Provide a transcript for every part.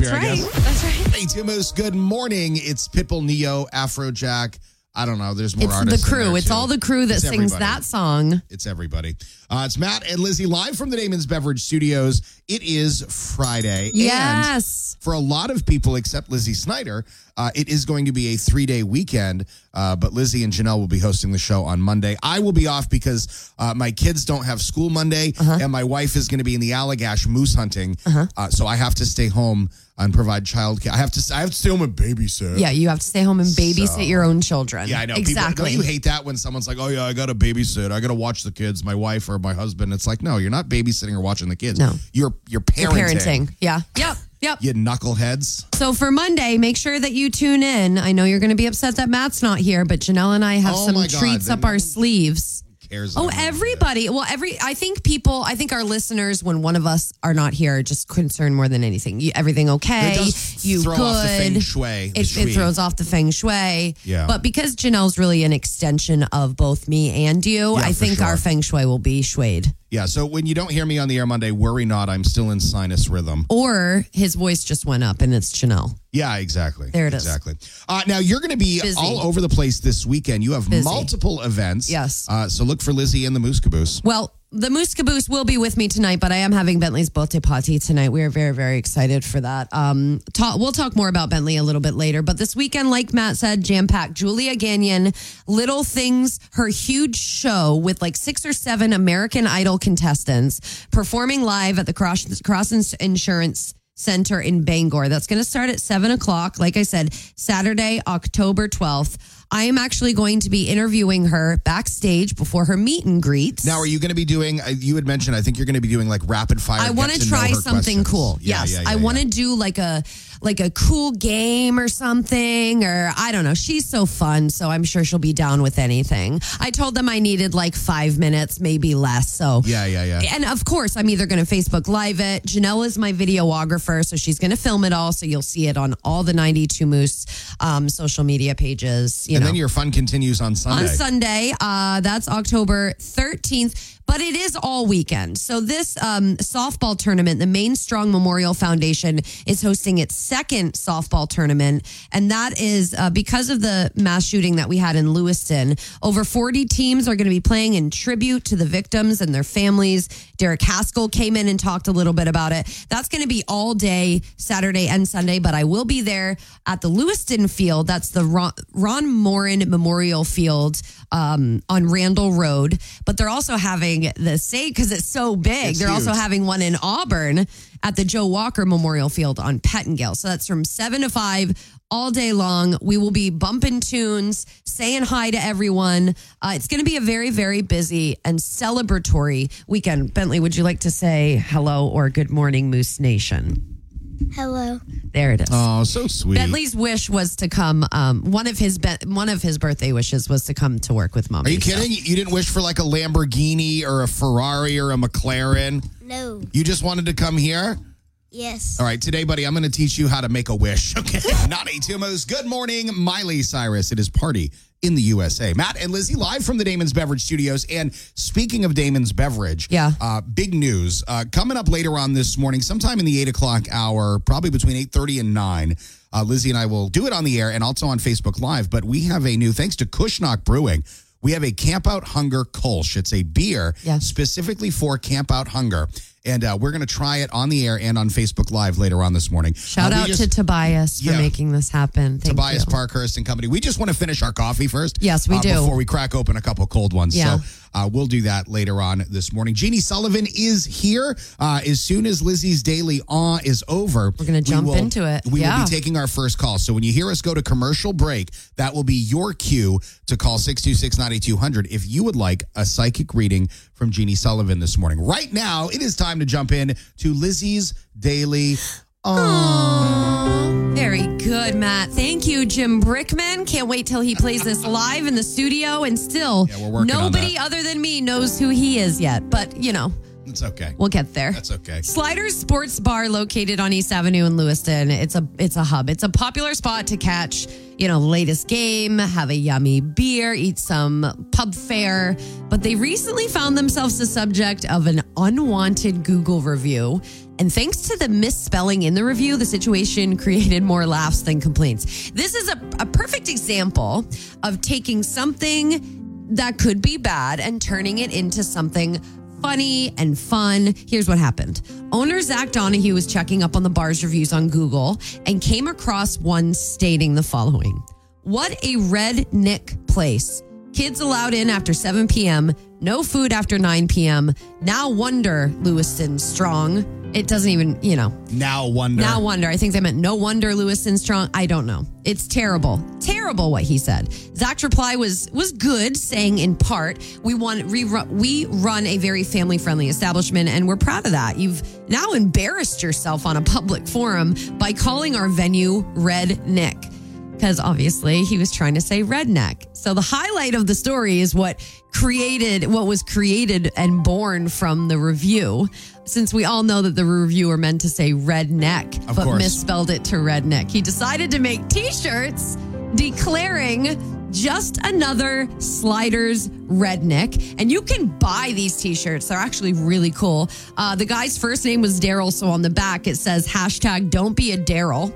That's here, I right. guess. That's right. Hey, Timos, good morning. It's Pitbull, Neo, Afrojack. I don't know. There's more It's artists the crew. in there, It's too. all the crew that It's sings everybody. that song. It's everybody. It's Matt and Lizzie live from the Damon's Beverage Studios. It is Friday. Yes. And for a lot of people, except Lizzie Snyder, it is going to be a 3-day weekend. But Lizzie and Janelle will be hosting the show on Monday. I will be off because my kids don't have school Monday, and my wife is going to be in the Allagash moose hunting. So I have to stay home and provide childcare. I have to stay home and babysit. Yeah, you have to stay home and babysit your own children. Yeah, I know. Exactly. People, don't you hate that when someone's like, oh, yeah, I got to babysit. I got to watch the kids, my wife or my husband. It's like, no, you're not babysitting or watching the kids. No. You're parenting. You're parenting. Yeah. Yep. You knuckleheads. So for Monday, make sure that you tune in. I know you're going to be upset that Matt's not here, but Janelle and I have Oh some my God, treats then up our no one sleeves. Cares Oh, about that. everybody. Well, I think our listeners, when one of us are not here, are just concerned more than anything. Everything okay? It does You throw good? off the feng shui. It throws off the feng shui. Yeah. But because Janelle's really an extension of both me and you, Yeah, I for think sure. our feng shui will be shuied. Yeah, so when you don't hear me on the air Monday, worry not. I'm still in sinus rhythm. Or his voice just went up and it's Janelle. Yeah, exactly. There it is. Exactly. Now, you're going to be Busy. all over the place this weekend. You have Busy. multiple events. Yes. So look for Lizzie and the Moose Caboose. Well, the Moose Caboose will be with me tonight, but I am having Bentley's Bote Party tonight. We are very, very excited for that. We'll talk more about Bentley a little bit later. But this weekend, like Matt said, jam-packed. Julia Gagnon, Little Things, her huge show with like 6 or 7 American Idol contestants performing live at the Cross Insurance Center in Bangor. That's going to start at 7 o'clock. Like I said, Saturday, October 12th. I am actually going to be interviewing her backstage before her meet and greets. Now, are you going to be doing, you had mentioned, I think you're going to be doing like rapid fire. I want to try something cool. Yes. I want to do like a cool game or something, or I don't know. She's so fun, so I'm sure she'll be down with anything. I told them I needed like 5 minutes, maybe less. So Yeah. And of course, I'm either going to Facebook Live it. Janelle is my videographer, so she's going to film it all. So you'll see it on all the 92 Moose social media pages. And then your fun continues on Sunday. On Sunday, that's October 13th. But it is all weekend. So this softball tournament, the Maine Strong Memorial Foundation is hosting its second softball tournament. And that is because of the mass shooting that we had in Lewiston. Over 40 teams are going to be playing in tribute to the victims and their families. Derek Haskell came in and talked a little bit about it. That's going to be all day, Saturday and Sunday. But I will be there at the Lewiston field. That's the Ron Morin Memorial Field on Randall Road. But they're also having the same, because it's so big, they're also huge. having one in Auburn at the Joe Walker Memorial Field on Pettingill. So that's from 7 to 5 all day long. We will be bumping tunes, saying hi to everyone. It's going to be a very, very busy and celebratory weekend. Bentley, would you like to say hello or good morning, Moose Nation? Hello. There it is. Oh, so sweet. Bentley's wish was to come. One of his birthday wishes was to come to work with Mommy. Are you kidding? You didn't wish for like a Lamborghini or a Ferrari or a McLaren? No. You just wanted to come here? Yes. All right, today, buddy, I'm going to teach you how to make a wish. Okay. Naughty Tumos. Good morning, Miley Cyrus. It is party in the USA. Matt and Lizzie live from the Damon's Beverage Studios. And speaking of Damon's Beverage, big news. Coming up later on this morning, sometime in the 8 o'clock hour, probably between 8:30 and 9, Lizzie and I will do it on the air and also on Facebook Live. But we have a new, thanks to Kushnock Brewing, we have a Camp Out Hunger Kolsch. It's a beer specifically for Camp Out Hunger. And we're going to try it on the air and on Facebook Live later on this morning. Shout out to Tobias for making this happen. Thank Tobias you. Parkhurst and company. We just want to finish our coffee first. Yes, we do. Before we crack open a couple cold ones. Yeah. So we'll do that later on this morning. Jeannie Sullivan is here. As soon as Lizzie's Daily Awe is over, we're going to jump into it. We will be taking our first call. So when you hear us go to commercial break, that will be your cue to call 626-9200 if you would like a psychic reading from Jeannie Sullivan this morning. Right now, it is time to jump in to Lizzie's Daily Awe. Very good, Matt. Thank you, Jim Brickman. Can't wait till he plays this live in the studio. And still, we're working on nobody that. other than me knows who he is yet. But, It's okay. We'll get there. That's okay. Sliders Sports Bar, located on East Avenue in Lewiston. It's a hub. It's a popular spot to catch, the latest game, have a yummy beer, eat some pub fare. But they recently found themselves the subject of an unwanted Google review. And thanks to the misspelling in the review, the situation created more laughs than complaints. This is a perfect example of taking something that could be bad and turning it into something funny and fun. Here's what happened. Owner Zach Donahue was checking up on the bar's reviews on Google and came across one stating the following: "What a redneck place. Kids allowed in after 7 p.m. No food after 9 p.m. Now wonder Lewiston strong." It doesn't even, Now wonder. Now wonder. I think they meant no wonder Lewiston strong. I don't know. It's terrible. Terrible what he said. Zach's reply was good, saying in part, we run a very family-friendly establishment, and we're proud of that. You've now embarrassed yourself on a public forum by calling our venue Redneck. Because obviously he was trying to say redneck. So the highlight of the story is what was created and born from the review. Since we all know that the reviewer meant to say redneck, but misspelled it to redneck. He decided to make t-shirts declaring just another Sliders redneck. And you can buy these t-shirts. They're actually really cool. The guy's first name was Daryl. So on the back, it says #don't be a Daryl.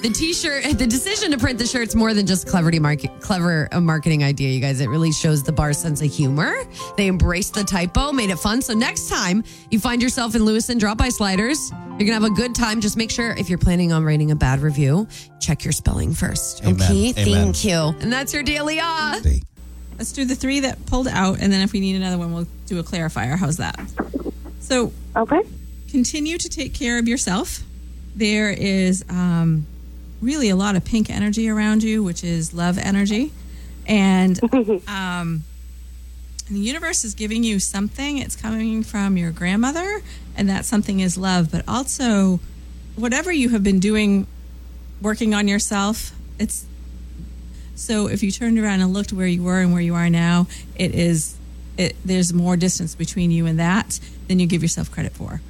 The decision to print the shirt's more than just clever marketing idea, you guys. It really shows the bar's sense of humor. They embraced the typo, made it fun. So next time you find yourself in Lewiston, drop by Sliders. You're going to have a good time. Just make sure if you're planning on writing a bad review, check your spelling first. Amen. Okay? Amen. Thank you. And that's your daily Let's do the 3 that pulled out, and then if we need another one, we'll do a clarifier. How's that? So, continue to take care of yourself. There is really a lot of pink energy around you, which is love energy. And the universe is giving you something. It's coming from your grandmother, and that something is love. But also, whatever you have been doing, working on yourself, so if you turned around and looked where you were and where you are now, there's more distance between you and that than you give yourself credit for.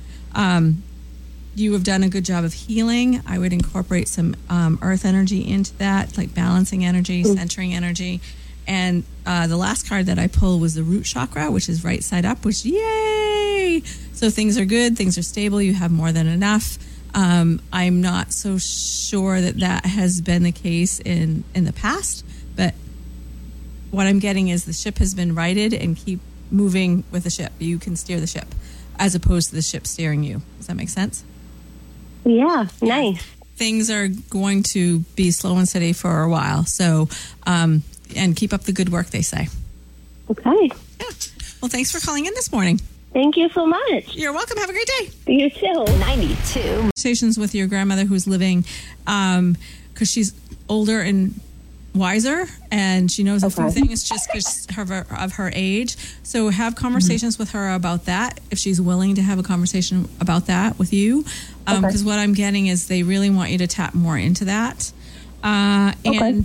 You have done a good job of healing. I would incorporate some earth energy into that, like balancing energy, centering energy. And the last card that I pulled was the root chakra, which is right side up, which, yay! So things are good, things are stable, you have more than enough. I'm not so sure that has been the case in the past, but what I'm getting is the ship has been righted, and keep moving with the ship. You can steer the ship as opposed to the ship steering you. Does that make sense? Yeah, nice. Things are going to be slow and steady for a while. So, and keep up the good work, they say. Okay. Yeah. Well, thanks for calling in this morning. Thank you so much. You're welcome. Have a great day. You too. 92. Conversations with your grandmother who's living, because she's older and wiser, and she knows a few things just because of her age. So have conversations with her about that, if she's willing to have a conversation about that with you. Because what I'm getting is they really want you to tap more into that. And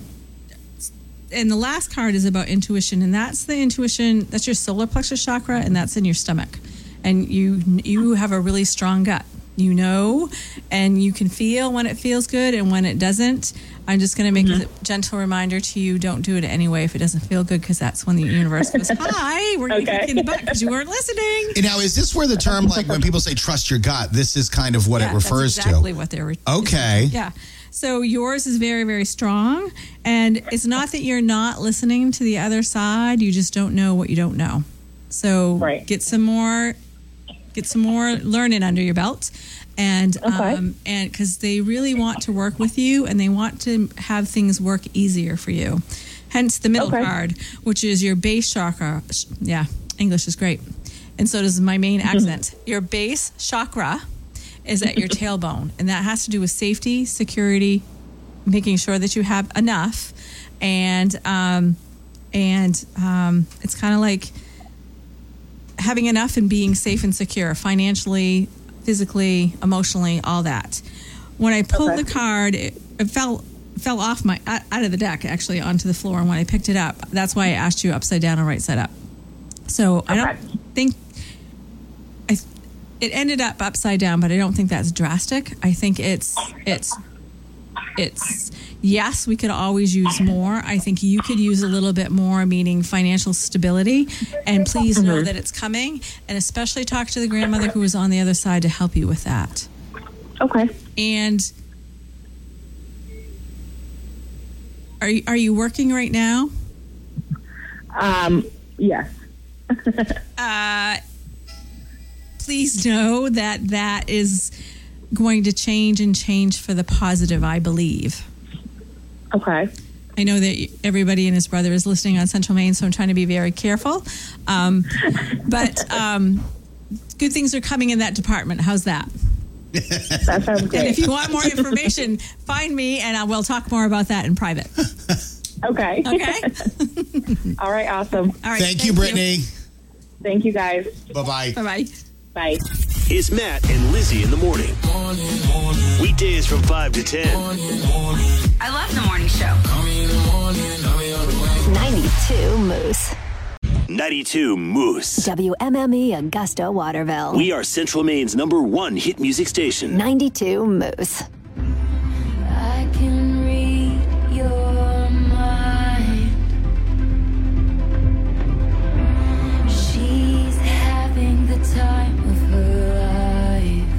the last card is about intuition, and that's the intuition, that's your solar plexus chakra, and that's in your stomach. And you have a really strong gut. You know, and you can feel when it feels good and when it doesn't. I'm just going to make a gentle reminder to you, don't do it anyway if it doesn't feel good, because that's when the universe goes, hi, we're going to kick you in the butt because you weren't listening. Now, is this where the term, like when people say trust your gut, this is kind of what it refers that's exactly what they're Okay. Yeah. So yours is very, very strong. And it's not that you're not listening to the other side. You just don't know what you don't know. So get some more learning under your belt, and because they really want to work with you, and they want to have things work easier for you. Hence the middle card, which is your base chakra. Yeah, English is great, and so does my main accent. Your base chakra is at your tailbone, and that has to do with safety, security, making sure that you have enough, and it's kind of like having enough and being safe and secure financially, physically, emotionally, all that. When I pulled the card, it fell off out of the deck, actually, onto the floor. And when I picked it up, that's why I asked you upside down or right side up. So I don't think, It ended up upside down, but I don't think that's drastic. I think it's yes, we could always use more. I think you could use a little bit more, meaning financial stability. And please know that it's coming. And especially talk to the grandmother who is on the other side to help you with that. Okay. And are you working right now? Yes. Please know that is going to change for the positive, I believe. Okay. I know that everybody and his brother is listening on Central Maine, so I'm trying to be very careful. But good things are coming in that department. How's that? That sounds great. And if you want more information, find me, and we'll talk more about that in private. Okay. Okay? All right, awesome. All right. Thank you, Brittany. Thank you, guys. Bye-bye. Bye-bye. Bye. It's Matt and Lizzie in the morning. Weekdays from 5 to 10. I love the morning show. 92 Moose. 92 Moose. WMME Augusta Waterville. We are Central Maine's #1 hit music station. 92 Moose. I can read your mind. She's having the time of her life.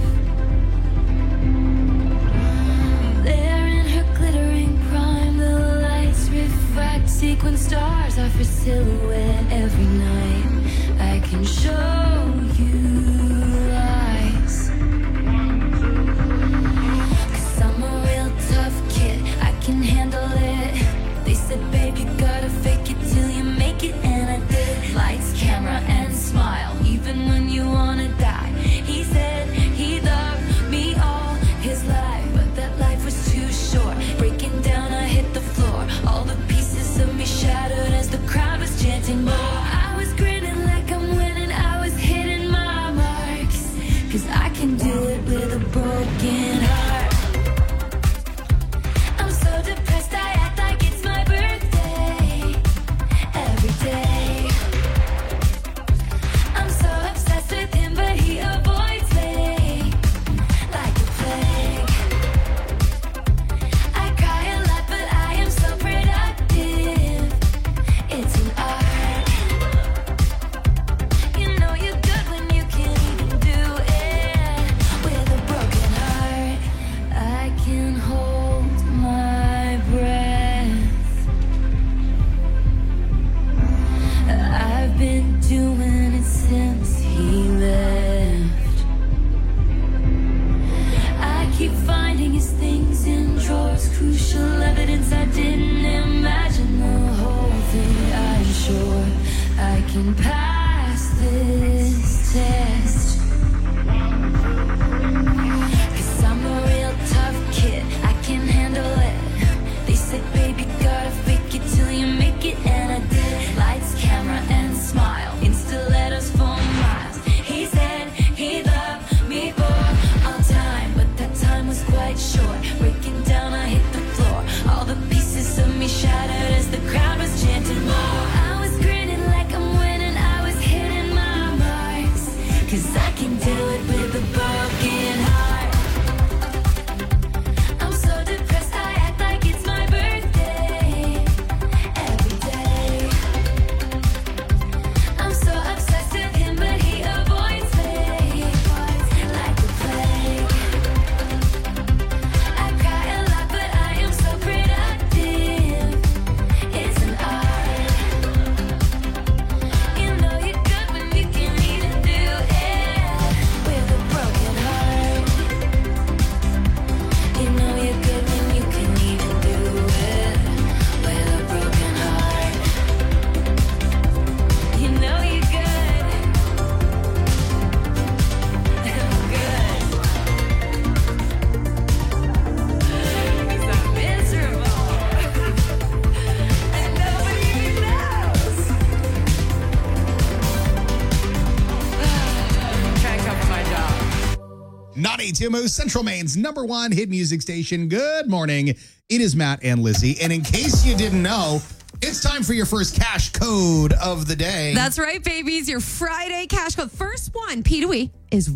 There in her glittering prime, the lights refract. Sequin stars are for silhouette every night. I can show you lies. 'Cause I'm a real tough kid, I can handle it. They said, babe, you gotta fake it till you make it, and I did. Lights, camera, and smile, even when you wanna die. He said he loved me all his life, but that life was too short. Breaking down, I hit the floor. All the pieces of me shattered as the crowd was chanting more. I was grinning like I'm winning, I was hitting my marks. 'Cause I can do it with a broken heart. I'm so depressed, I act like it's my birthday. Every day I'm so obsessed with him, but he avoids me like a plague. I cry a lot, but I am so productive. It's an art. You know you're good when you can't even do it with a broken heart. I can hold my breath. I've been doing it since he left. I keep finding his things in drawers, crucial evidence I didn't imagine the whole thing. I'm sure I can pass this test. 'Cause I'm a real tough kid, I can handle it. They said, baby, gotta fake it till you make it, and I did. Lights, camera, and smile, Insta letters for miles. He said he loved me for all time, but that time was quite short. Breaking down, I hit the floor. All the pieces of me shattered as the crowd was chanting more. I was grinning like I'm winning, I was hitting my marks. 'Cause I can do it with a broken heart. I'm so depressed, I act like it's my birthday. Every day I'm so obsessed with him, but he avoids me like a plague. I cry a lot, but I am so productive. It's an art. You know you're good when you can even do it with a broken heart. You know you're good when you can even do it with a broken heart. You know you're good. I'm good. 'Cause I'm miserable. And nobody even knows. Try to cover my job. 92 Moose, Central Maine's #1 hit music station. Good morning. It is Matt and Lizzie. And in case you didn't know, It's time for your first cash code of the day. That's right, babies. Your Friday cash code. First one, P2E, is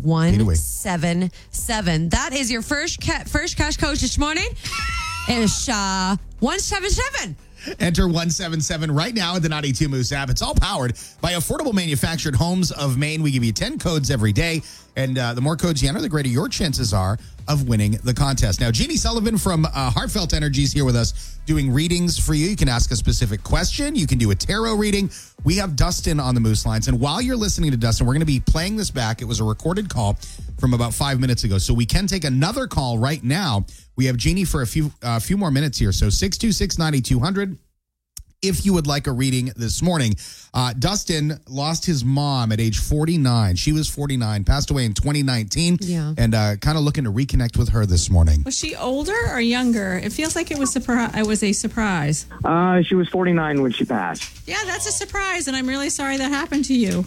177. That is your first cash code this morning. It's 177. Enter 177 right now in the 92 Moose app. It's all powered by Affordable Manufactured Homes of Maine. We give you 10 codes every day, and the more codes you enter, the greater your chances are of winning the contest. Now, Jeannie Sullivan from Heartfelt Energy is here with us doing readings for you. You can ask a specific question. You can do a tarot reading. We have Dustin on the Moose lines, and while you're listening to Dustin, we're going to be playing this back. It was a recorded call from about 5 minutes ago, so we can take another call right now. We have Jeannie for a few more minutes here, so 626-9200. If you would like a reading this morning. Dustin lost his mom at age 49. She was 49, passed away in 2019. Yeah. And kind of looking to reconnect with her this morning. Was she older or younger? It feels like it was a surprise. She was 49 when she passed. Yeah, that's a surprise, and I'm really sorry that happened to you.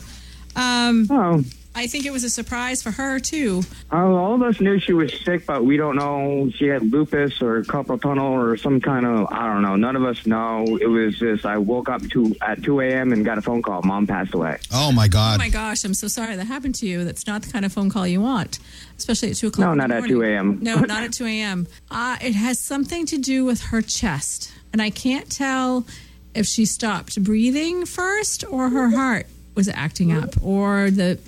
I think it was a surprise for her, too. All of us knew she was sick, but we don't know she had lupus or carpal tunnel or some kind of, I don't know. None of us know. It was just, I woke up at 2 a.m. and got a phone call. Mom passed away. Oh, my God. Oh, my gosh. I'm so sorry that happened to you. That's not the kind of phone call you want, especially at 2 o'clock. No, not at 2 a.m. No, not at 2 a.m. It has something to do with her chest, and I can't tell if she stopped breathing first or her heart was acting up, or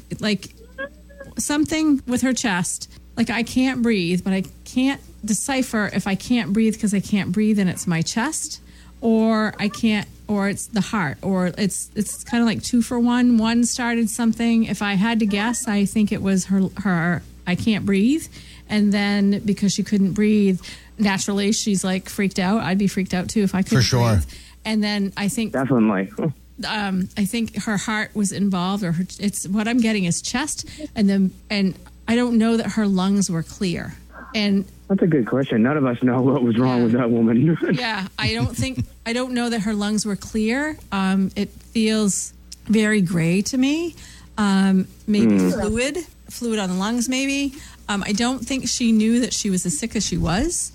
something with her chest. Like, I can't breathe, but I can't decipher if I can't breathe because I can't breathe and it's my chest, or I can't, or it's the heart, or it's kind of like 2 for 1. One started something. If I had to guess, I think it was her I can't breathe. And then because she couldn't breathe, naturally she's like freaked out. I'd be freaked out too if I couldn't breathe. And then I think definitely. I think her heart was involved, or it's what I'm getting is chest, and I don't know that her lungs were clear. And that's a good question. None of us know what was wrong with that woman. Yeah, I don't know that her lungs were clear. It feels very gray to me. Maybe fluid on the lungs. Maybe. I don't think she knew that she was as sick as she was.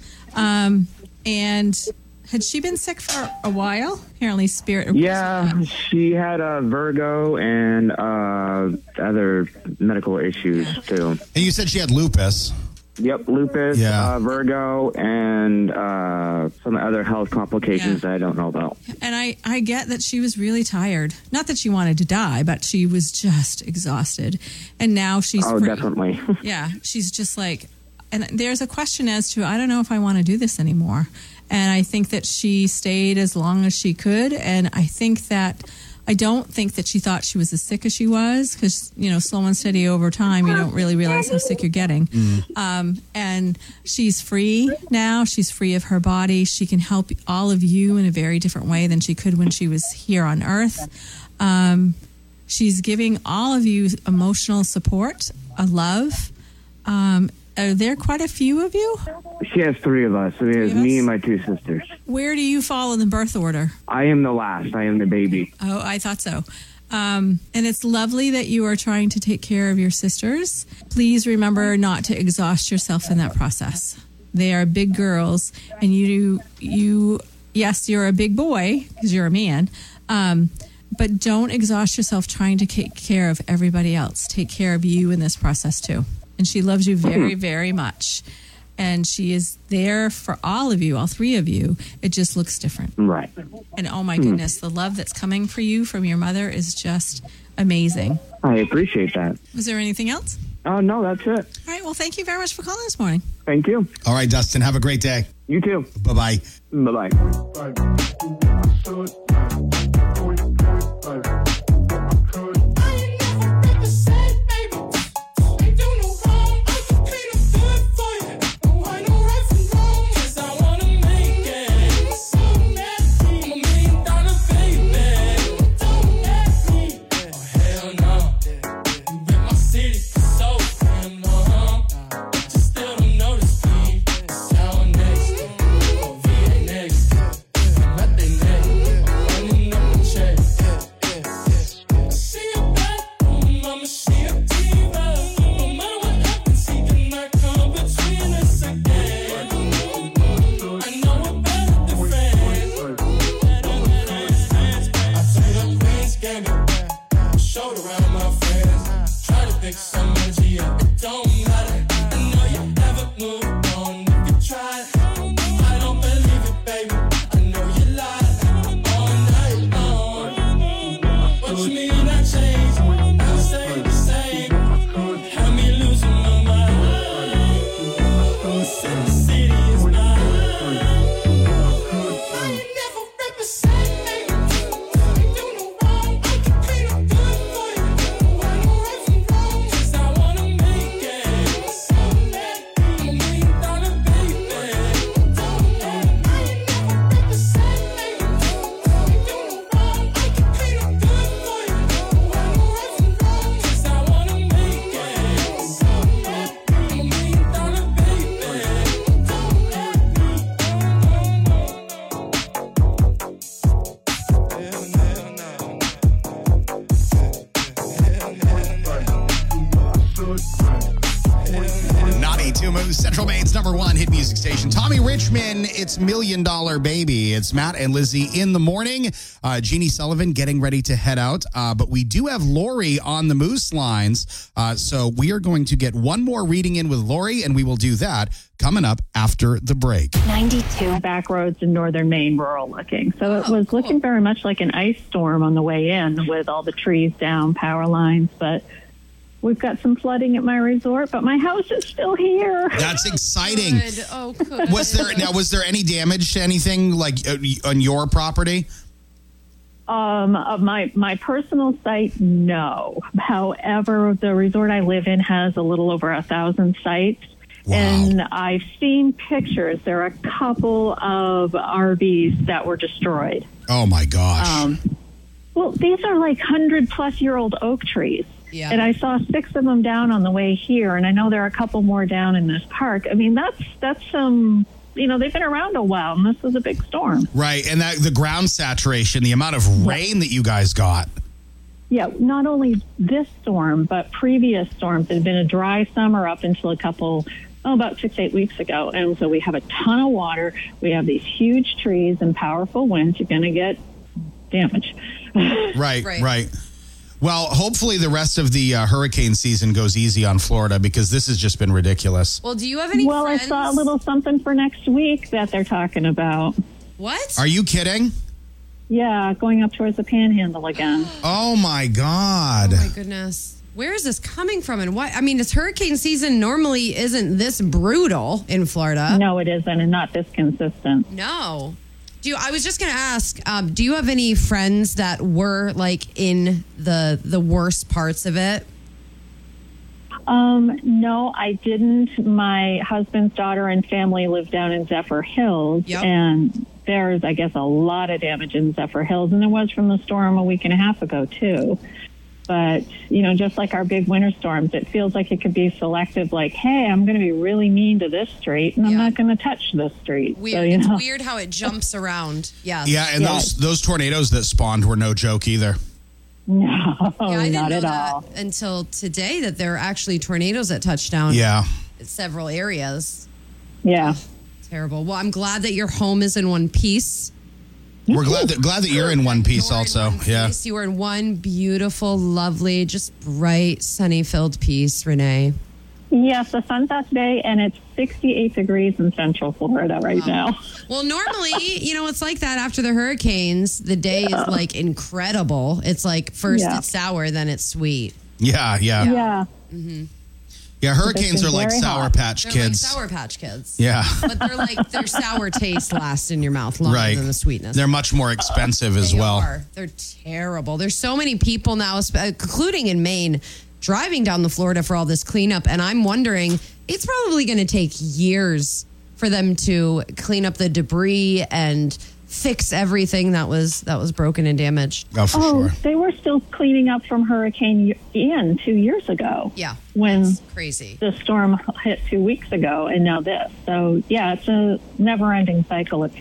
And had she been sick for a while? Apparently, spirit. Yeah, she had Virgo and other medical issues too. And you said she had lupus. Yep, lupus, Virgo, and some other health complications that I don't know about. And I get that she was really tired. Not that she wanted to die, but she was just exhausted. And now she's definitely. Yeah, she's just like, and there's a question as to, I don't know if I want to do this anymore. And I think that she stayed as long as she could. And I don't think that she thought she was as sick as she was, because, slow and steady over time, you don't really realize how sick you're getting. And she's free now. She's free of her body. She can help all of you in a very different way than she could when she was here on Earth. She's giving all of you emotional support, a love. Are there quite a few of you? She has 3 of us. There's me and my 2 sisters. Where do you fall in the birth order? I am the last. I am the baby. Oh, I thought so. And it's lovely that you are trying to take care of your sisters. Please remember not to exhaust yourself in that process. They are big girls, and yes, you're a big boy because you're a man. But don't exhaust yourself trying to take care of everybody else. Take care of you in this process too. And she loves you very, very much. And she is there for all of you, all 3 of you. It just looks different. Right. And oh my goodness, the love that's coming for you from your mother is just amazing. I appreciate that. Was there anything else? No, that's it. All right. Well, thank you very much for calling this morning. Thank you. All right, Dustin, have a great day. You too. Bye-bye. Bye-bye. Richmond, it's $1 Million Baby. It's Matt and Lizzie in the morning. Jeannie Sullivan getting ready to head out. But we do have Lori on the Moose lines. So we are going to get one more reading in with Lori, and we will do that coming up after the break. 92. Back roads in northern Maine, rural looking. So it was looking very much like an ice storm on the way in with all the trees down, power lines. But we've got some flooding at my resort, but my house is still here. That's exciting. Good. Oh, good. Was there any damage to anything like on your property? Of my personal site, no. However, the resort I live in has a little over 1,000 sites. Wow. And I've seen pictures. There are a couple of RVs that were destroyed. Oh, my gosh. Well, these are like 100-plus-year-old oak trees. Yeah. And I saw 6 of them down on the way here, and I know there are a couple more down in this park. I mean, that's some, they've been around a while, and this was a big storm. Right, and the ground saturation, the amount of rain that you guys got. Yeah, not only this storm, but previous storms. It had been a dry summer up until about 6-8 weeks ago. And so we have a ton of water. We have these huge trees and powerful winds. You're going to get damage. Right. Well, hopefully the rest of the hurricane season goes easy on Florida because this has just been ridiculous. Well, do you have any Well, friends? I saw a little something for next week that they're talking about. What? Are you kidding? Yeah, going up towards the Panhandle again. Oh, my God. Oh, my goodness. Where is this coming from and why? I mean, it's hurricane season normally isn't this brutal in Florida. No, it isn't, and not this consistent. No. I was just going to ask, do you have any friends that were like in the worst parts of it? No, I didn't. My husband's daughter and family live down in Zephyr Hills, and there's, I guess, a lot of damage in Zephyr Hills, and there was from the storm a week and a half ago, too. But, just like our big winter storms, it feels like it could be selective, like, hey, I'm going to be really mean to this street, and I'm not going to touch this street. Weird. So, it's weird how it jumps around. Yes. Yeah, and those tornadoes that spawned were no joke either. No, I didn't not know at that all. until today that there are actually tornadoes that touched down in several areas. Yeah. Terrible. Well, I'm glad that your home is in one piece. We're glad that you're in one piece also. Yeah. You are in one beautiful, lovely, just bright, sunny-filled piece, Renee. Yes, the sun's out today, and it's 68 degrees in Central Florida right now. Well, normally, it's like that after the hurricanes. The day is like incredible. It's like first it's sour, then it's sweet. Yeah. Mm-hmm. Yeah, hurricanes are like Sour Patch They're Kids. like Sour Patch Kids. Yeah. But they're like, their sour taste lasts in your mouth longer than the sweetness. They're much more expensive as well. They're terrible. There's so many people now, including in Maine, driving down the Florida for all this cleanup. And I'm wondering, it's probably going to take years for them to clean up the debris and fix everything that was broken and damaged. Oh, for sure. They were still cleaning up from Hurricane Ian 2 years ago. Yeah. When crazy. The storm hit 2 weeks ago, and now this. So, yeah, it's a never-ending cycle.